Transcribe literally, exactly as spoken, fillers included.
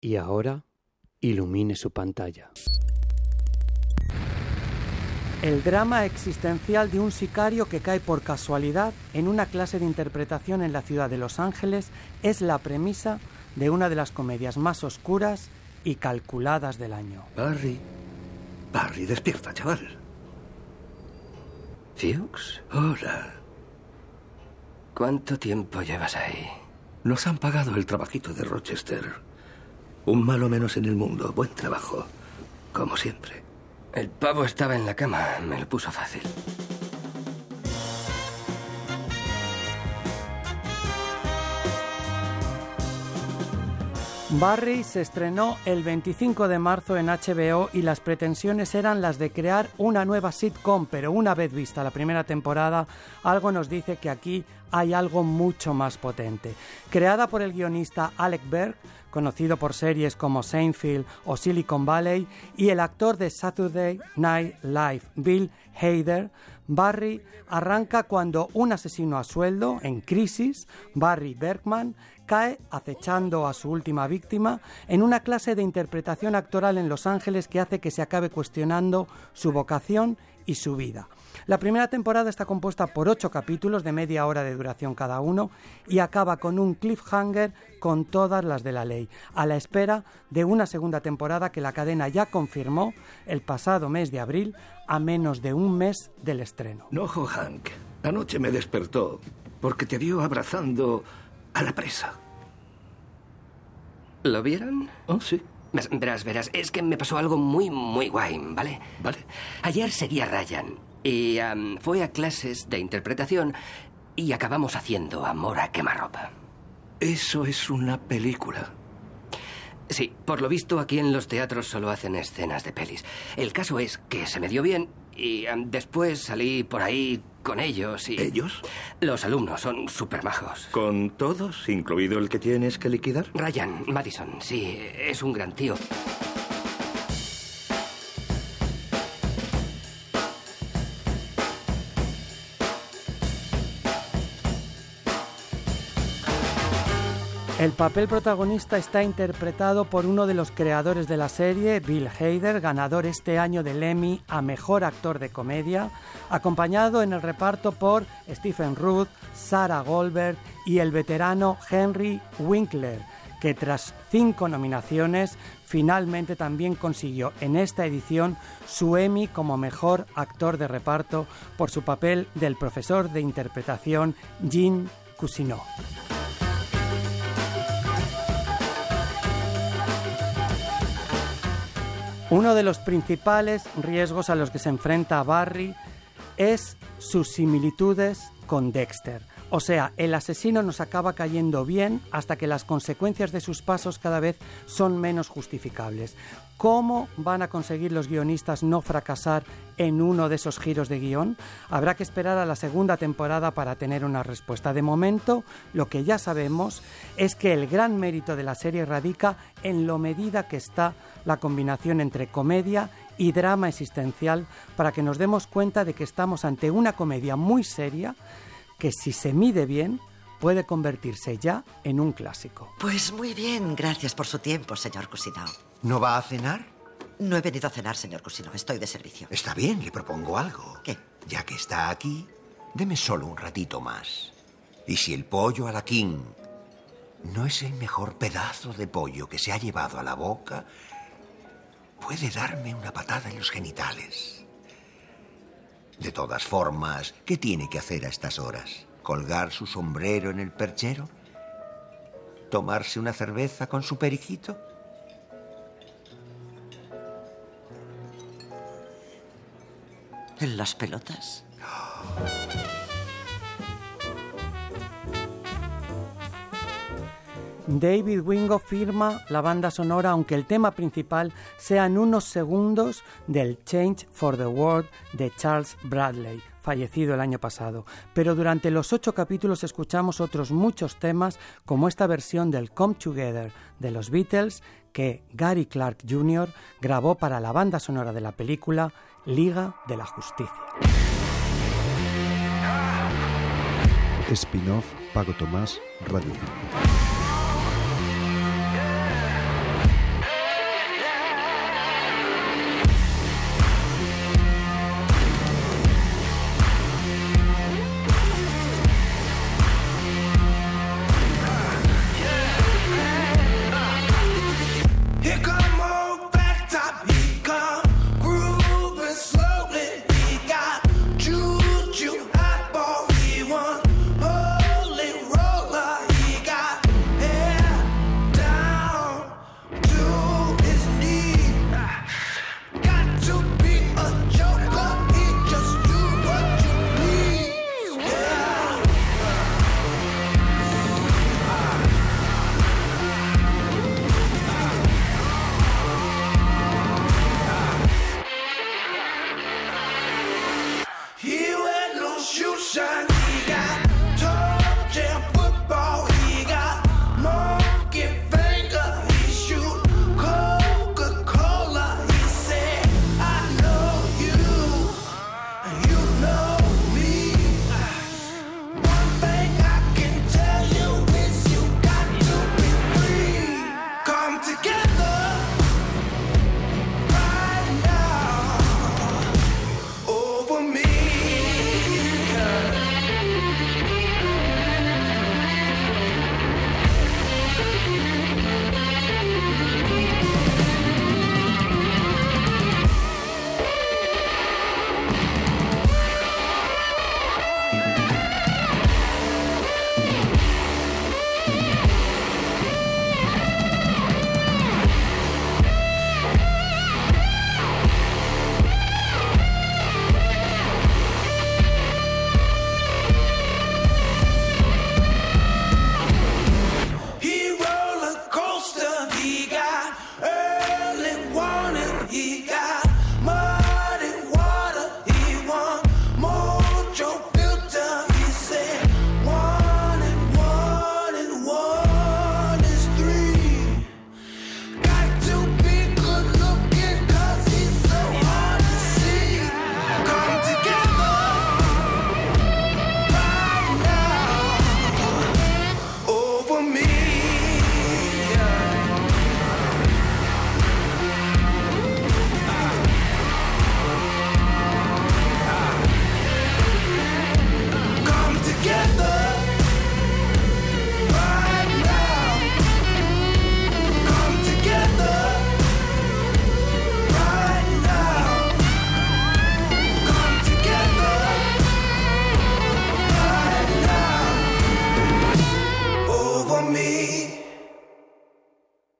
y ahora ilumine su pantalla. El drama existencial de un sicario que cae por casualidad en una clase de interpretación en la ciudad de Los Ángeles es la premisa de una de las comedias más oscuras y calculadas del año. Barry, Barry, despierta, chaval. ¿Fuchs? Hola. ¿Cuánto tiempo llevas ahí? Nos han pagado el trabajito de Rochester. Un malo menos en el mundo. Buen trabajo, como siempre. El pavo estaba en la cama. Me lo puso fácil. Barry se estrenó el veinticinco de marzo en H B O y las pretensiones eran las de crear una nueva sitcom, pero una vez vista la primera temporada, algo nos dice que aquí hay algo mucho más potente. Creada por el guionista Alec Berg, conocido por series como Seinfeld o Silicon Valley, y el actor de Saturday Night Live, Bill Hader, Barry arranca cuando un asesino a sueldo, en crisis, Barry Bergman, cae acechando a su última víctima en una clase de interpretación actoral en Los Ángeles que hace que se acabe cuestionando su vocación y su vida. La primera temporada está compuesta por ocho capítulos de media hora de duración cada uno y acaba con un cliffhanger con todas las de la ley, a la espera de una segunda temporada que la cadena ya confirmó el pasado mes de abril, a menos de un mes del estreno. No, Hank. Anoche me despertó porque te vio abrazando a la presa. ¿Lo vieron? Oh, sí. Verás, verás, es que me pasó algo muy, muy guay, ¿vale? Vale. Ayer seguí a Ryan y um, fue a clases de interpretación y acabamos haciendo amor a quemarropa. Eso es una película. Sí, por lo visto aquí en los teatros solo hacen escenas de pelis. El caso es que se me dio bien y um, después salí por ahí con ellos y... ¿Ellos? Los alumnos son súper majos. ¿Con todos, incluido el que tienes que liquidar? Ryan Madison, sí, es un gran tío. El papel protagonista está interpretado por uno de los creadores de la serie, Bill Hader, ganador este año del Emmy a Mejor Actor de Comedia, acompañado en el reparto por Stephen Root, Sarah Goldberg y el veterano Henry Winkler, que tras cinco nominaciones finalmente también consiguió en esta edición su Emmy como Mejor Actor de Reparto por su papel del profesor de interpretación Gene Cousineau. Uno de los principales riesgos a los que se enfrenta Barry es sus similitudes con Dexter. O sea, el asesino nos acaba cayendo bien hasta que las consecuencias de sus pasos cada vez son menos justificables. ¿Cómo van a conseguir los guionistas no fracasar en uno de esos giros de guión? Habrá que esperar a la segunda temporada para tener una respuesta. De momento, lo que ya sabemos es que el gran mérito de la serie radica en lo medida que está la combinación entre comedia y drama existencial para que nos demos cuenta de que estamos ante una comedia muy seria que si se mide bien puede convertirse ya en un clásico. Pues muy bien, gracias por su tiempo, señor Cousineau. ¿No va a cenar? No he venido a cenar, señor Cousineau, estoy de servicio. Está bien, le propongo algo. ¿Qué? Ya que está aquí, deme solo un ratito más. Y si el pollo a la King no es el mejor pedazo de pollo que se ha llevado a la boca, puede darme una patada en los genitales. De todas formas, ¿qué tiene que hacer a estas horas? ¿Colgar su sombrero en el perchero? ¿Tomarse una cerveza con su periquito? ¿En las pelotas? David Wingo firma la banda sonora, aunque el tema principal sean unos segundos del Change for the World de Charles Bradley, fallecido el año pasado. Pero durante los ocho capítulos escuchamos otros muchos temas, como esta versión del Come Together de los Beatles, que Gary Clark junior grabó para la banda sonora de la película Liga de la Justicia. Spin-off Paco Tomás, Radio cinco.